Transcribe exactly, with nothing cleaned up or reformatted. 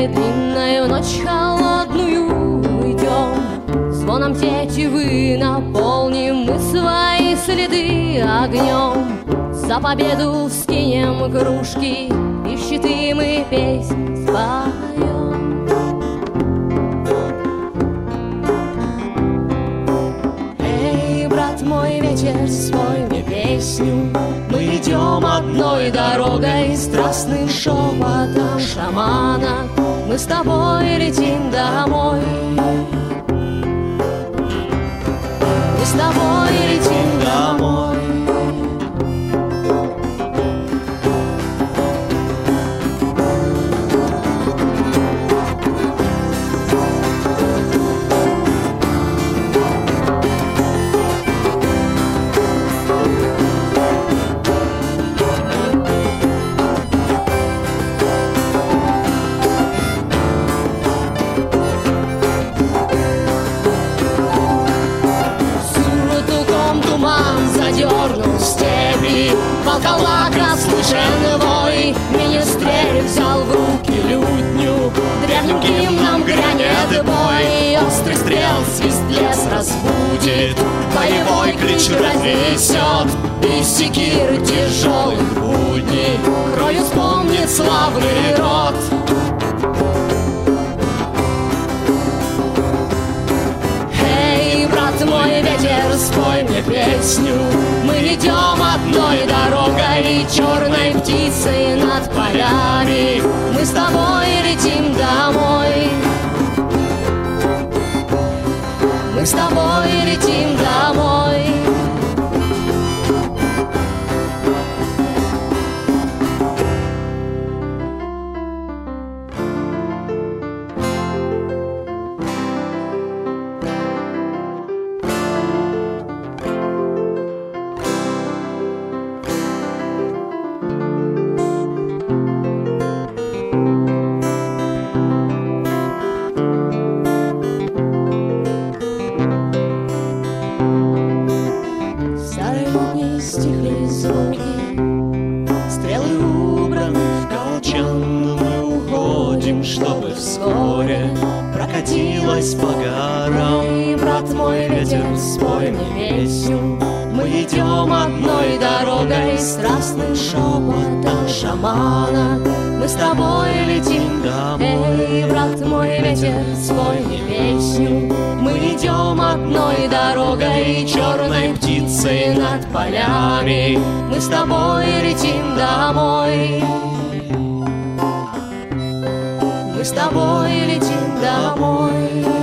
дорогой, длинную ночь холодную идем. Звоном тетивы наполним мы свои следы огнем. За победу вскинем кружки и в щиты мы песнь споем. Эй, брат мой, ветер, спой мне песню. Мы идем одной дорогой, страстным шепотом шамана. Мы с тобой летим домой. Мы с тобой летим домой. Задернул степи, волколак расслышен вой. Министрель взял в руки лютню, древним гимном грянет бой. Острый стрел свист лес разбудит, боевой клич разнесет. И секиры тяжелых будней кровью вспомнит славный род. Эй, брат мой, ветер, спой мне песню. Мы идем одной дорогой, черной птицей над полями. Мы с тобой летим домой. Мы с тобой летим домой. Стихли звуки, стрелы убраны в колчан. Мы уходим, чтобы вскоре прокатилась по горам. И, брат мой, ветер, спой мне песню. Мы идем одной дорогой, страстным шепотом шамана. Мы с тобой летим домой. Эй, брат мой, ветер, спой мне песню. Мы идем одной дорогой, черной птицей над полями. Мы с тобой летим домой. Мы с тобой летим домой.